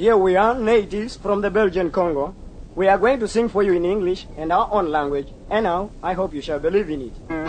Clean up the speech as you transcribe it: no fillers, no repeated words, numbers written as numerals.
Here we are, natives from the Belgian Congo. We are going to sing for you in English and our own language, and now I hope you shall believe in it.